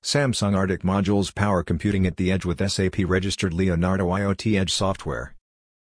Samsung Arctic modules power computing at the edge with SAP-registered Leonardo IoT Edge software.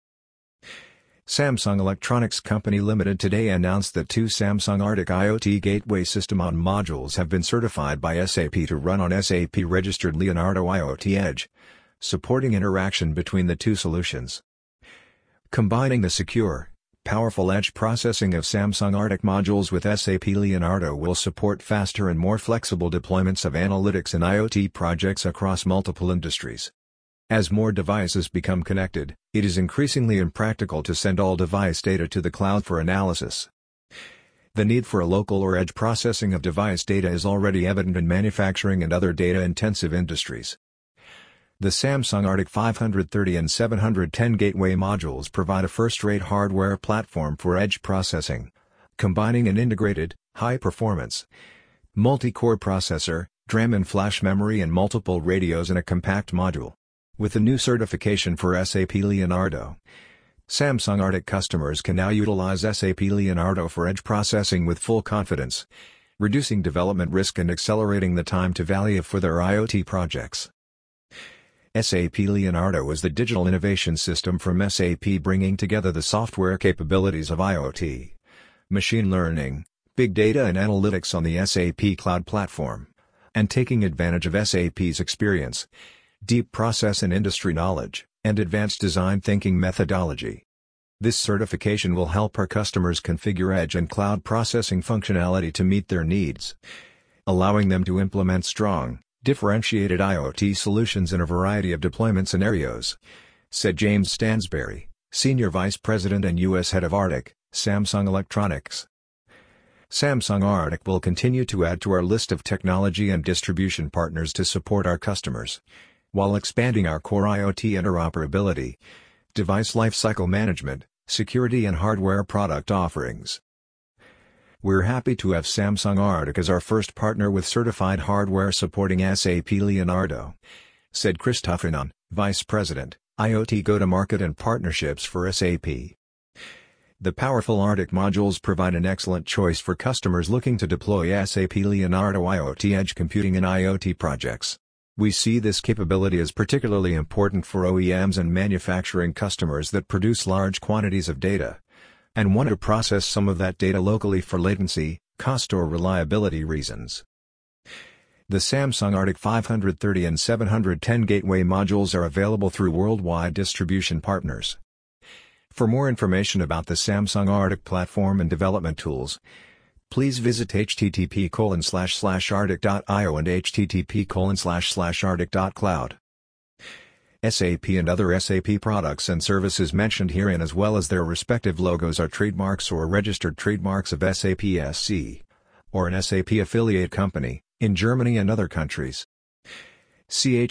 Samsung Electronics Company Limited today announced that two Samsung Arctic IoT Gateway System-on modules have been certified by SAP to run on SAP-registered Leonardo IoT Edge, supporting interaction between the two solutions. Combining the secure, powerful edge processing of Samsung Arctic modules with SAP Leonardo will support faster and more flexible deployments of analytics and IoT projects across multiple industries. As more devices become connected, it is increasingly impractical to send all device data to the cloud for analysis. The need for a local or edge processing of device data is already evident in manufacturing and other data-intensive industries. The Samsung Arctic 530 and 710 gateway modules provide a first-rate hardware platform for edge processing, combining an integrated, high-performance, multi-core processor, DRAM and flash memory and multiple radios in a compact module. With the new certification for SAP Leonardo, Samsung Arctic customers can now utilize SAP Leonardo for edge processing with full confidence, reducing development risk and accelerating the time to value for their IoT projects. SAP Leonardo is the digital innovation system from SAP, bringing together the software capabilities of IoT, machine learning, big data and analytics on the SAP Cloud Platform, and taking advantage of SAP's experience, deep process and industry knowledge, and advanced design thinking methodology. This certification will help our customers configure edge and cloud processing functionality to meet their needs, allowing them to implement strong, differentiated IoT solutions in a variety of deployment scenarios, said James Stansberry, Senior Vice President and U.S. Head of Arctic, Samsung Electronics. Samsung Arctic will continue to add to our list of technology and distribution partners to support our customers, while expanding our core IoT interoperability, device lifecycle management, security and hardware product offerings. We're happy to have Samsung Arctic as our first partner with certified hardware supporting SAP Leonardo, said Christoph Inan, Vice President, IoT Go-to-Market and Partnerships for SAP. The powerful Arctic modules provide an excellent choice for customers looking to deploy SAP Leonardo IoT Edge computing in IoT projects. We see this capability as particularly important for OEMs and manufacturing customers that produce large quantities of data and want to process some of that data locally for latency, cost or reliability reasons. The Samsung Arctic 530 and 710 gateway modules are available through worldwide distribution partners. For more information about the Samsung Arctic platform and development tools, please visit http://arctic.io and http://arctic.cloud. SAP and other SAP products and services mentioned herein as well as their respective logos are trademarks or registered trademarks of SAP SC, or an SAP affiliate company, in Germany and other countries. See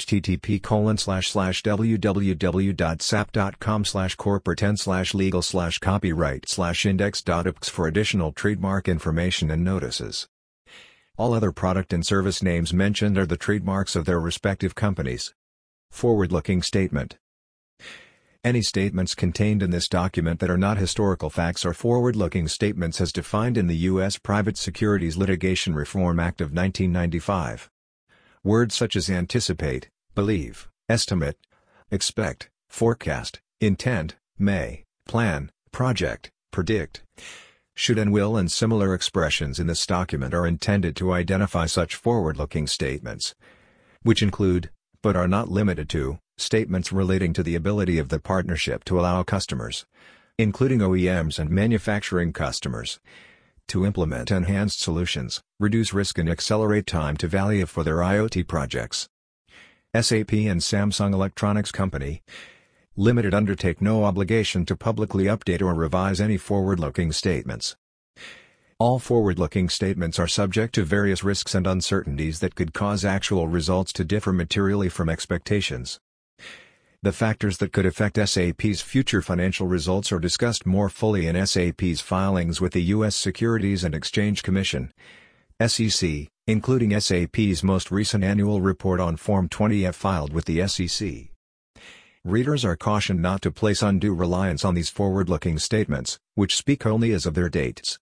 http://www.sap.com/corporate10/legal/copyright/index.ipx for additional trademark information and notices. All other product and service names mentioned are the trademarks of their respective companies. Forward-looking statement. Any statements contained in this document that are not historical facts are forward-looking statements as defined in the U.S. Private Securities Litigation Reform Act of 1995. Words such as anticipate, believe, estimate, expect, forecast, intend, may, plan, project, predict, should and will and similar expressions in this document are intended to identify such forward-looking statements, which include, but are not limited to, statements relating to the ability of the partnership to allow customers, including OEMs and manufacturing customers, to implement enhanced solutions, reduce risk and accelerate time to value for their IoT projects. SAP and Samsung Electronics Company Limited undertake no obligation to publicly update or revise any forward-looking statements. All forward-looking statements are subject to various risks and uncertainties that could cause actual results to differ materially from expectations. The factors that could affect SAP's future financial results are discussed more fully in SAP's filings with the U.S. Securities and Exchange Commission, SEC, including SAP's most recent annual report on Form 20-F filed with the SEC. Readers are cautioned not to place undue reliance on these forward-looking statements, which speak only as of their dates.